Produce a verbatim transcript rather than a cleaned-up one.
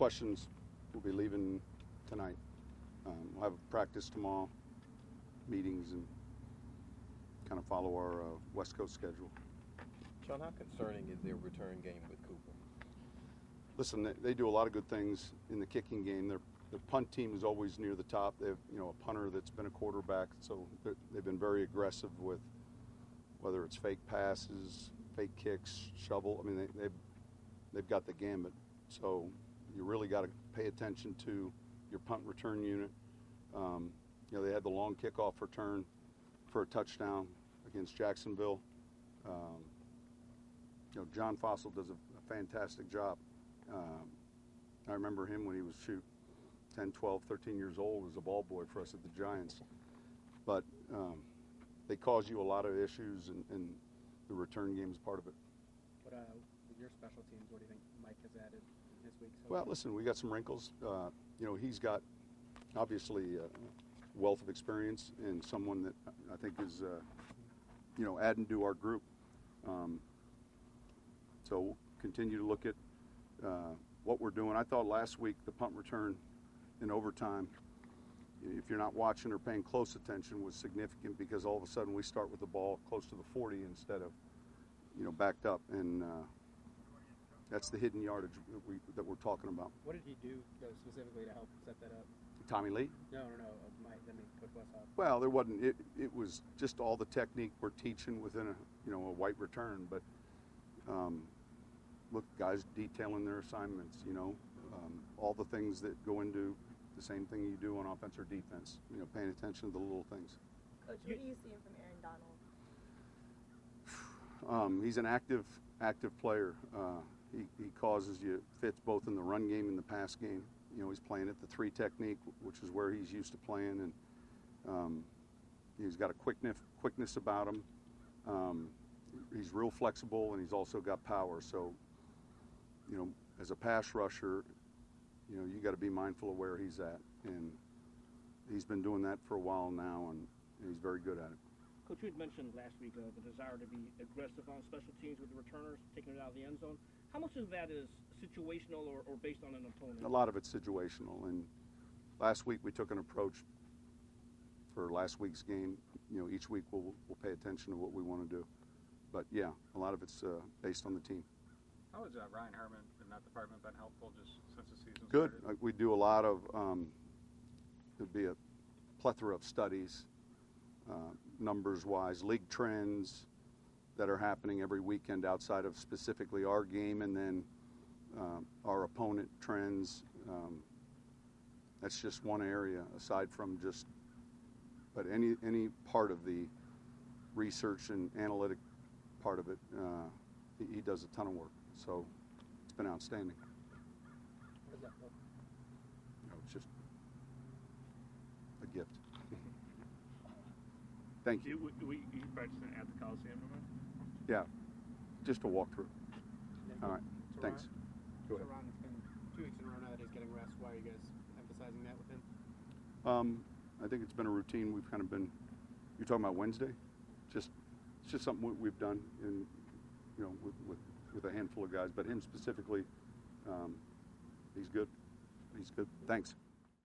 questions, we'll be leaving tonight. Um, we'll have a practice tomorrow, meetings, and kind of follow our uh, West Coast schedule. Sean, how concerning is their return game with Cooper? Listen, they, they do a lot of good things in the kicking game. Their the punt team is always near the top. They have, you know, a punter that's been a quarterback, so they've been very aggressive with whether it's fake passes, fake kicks, shovel. I mean, they, they've they've got the gambit. So you really got to pay attention to your punt return unit. Um, you know, they had the long kickoff return for a touchdown against Jacksonville. Um, you know, John Fossil does a, a fantastic job. Um, I remember him when he was, shoot, ten, twelve, thirteen years old as a ball boy for us at the Giants. But um, they cause you a lot of issues, and, and the return game is part of it. But uh, with your special teams, what do you think Mike has added this week? So well, listen, we got some wrinkles. Uh, you know, he's got obviously a wealth of experience and someone that I think is, uh, you know, adding to our group. Um, so we'll continue to look at uh, what we're doing. I thought last week the punt return in overtime, if you're not watching or paying close attention, was significant because all of a sudden we start with the ball close to the forty instead of, you know, backed up, and uh, that's the hidden yardage that, we, that we're talking about. What did he do, though, specifically to help set that up? Tommy Lee? No, no, no. Uh, Mike, I mean, Coach Westhoff. Well, there wasn't. It, it was just all the technique we're teaching within a, you know, a white return. But um, look, guys detailing their assignments. You know, um, all the things that go into the same thing you do on offense or defense. You know, paying attention to the little things. Coach, what are you seeing from Aaron Donald? Um, he's an active, active player. Uh, he, he causes you fits both in the run game and the pass game. You know, he's playing at the three technique, which is where he's used to playing, and um, he's got a quickness, quickness about him. Um, he's real flexible, and he's also got power. So, you know, as a pass rusher, you know, you got to be mindful of where he's at, and he's been doing that for a while now, and he's very good at it. Coach, you had mentioned last week uh, the desire to be aggressive on special teams with the returners, taking it out of the end zone. How much of that is situational or, or based on an opponent? A lot of it's situational, and last week we took an approach for last week's game. You know, each week we'll, we'll pay attention to what we want to do. But, yeah, a lot of it's uh, based on the team. How has uh, Ryan Herman in that department been helpful just since the season Good. started? Uh, we do a lot of, um, there'd be a plethora of studies, uh, numbers-wise, league trends that are happening every weekend outside of specifically our game, and then um, our opponent trends. Um, that's just one area aside from just, but any any part of the research and analytic part of it, uh, he, he does a ton of work. So it's been outstanding. What does that look? You know, it's just a gift. Thank you. You, we, you practicing at the Coliseum, remember? Yeah, just a walkthrough. All right, So thanks. Ron, Go so ahead. Ron, it's been two weeks in a row now that he's getting rest. Why are you guys emphasizing that with him? Um, I think it's been a routine. We've kind of been. You're talking about Wednesday? Just, it's just something we- we've done, in, you know, with, with with a handful of guys. But him specifically, um, he's good. He's good. Thanks.